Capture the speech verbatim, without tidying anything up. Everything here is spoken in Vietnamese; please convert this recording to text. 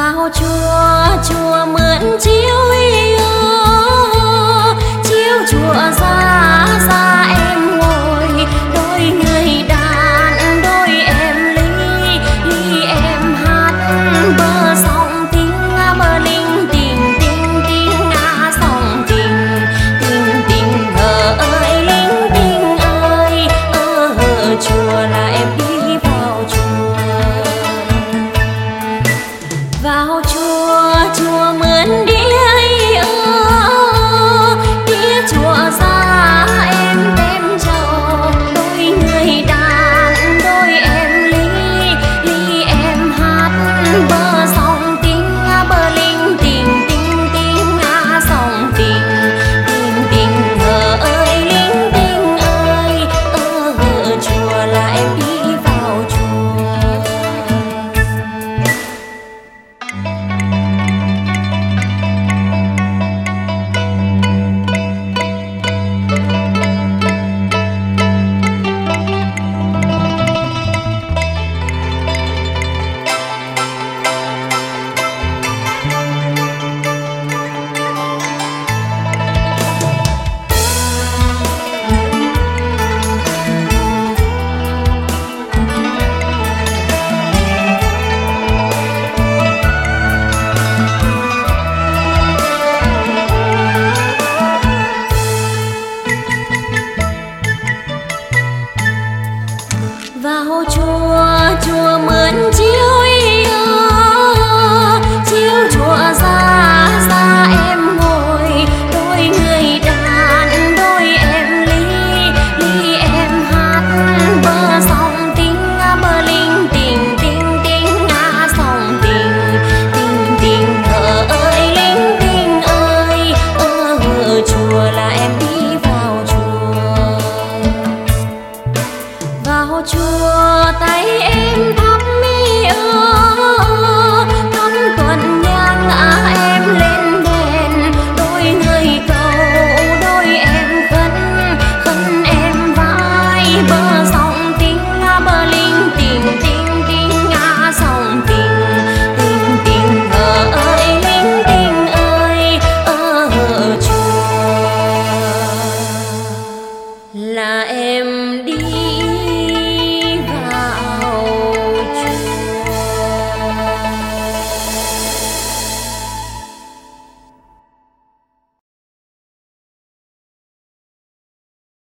vào chùa chùa mượn chiếu yêu chiếu chùa ra ra em ngồi đôi người đàn đôi em ly ly em hát bờ sông tiếng bờ linh tình tình tình ngã sông tình tình tình ngờ ơi linh tình ơi ở chùa là em đi vào chùa vào chùa chùa mượn đĩa